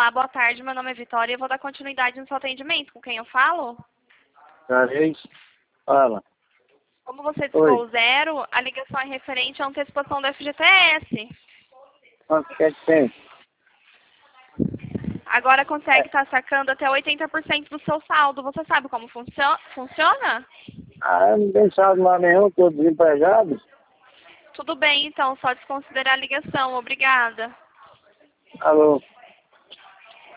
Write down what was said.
Olá, boa tarde. Meu nome é Vitória e eu vou dar continuidade no seu atendimento. Com quem eu falo? Carês, fala. Como você Oi. discou o zero, a ligação é referente à antecipação do FGTS. Quanto que tem? Agora consegue estar sacando até 80% do seu saldo. Você sabe como funciona? Ah, não tem saldo lá nenhum, estou desempregado. Tudo bem, então, só desconsiderar a ligação. Obrigada. Alô.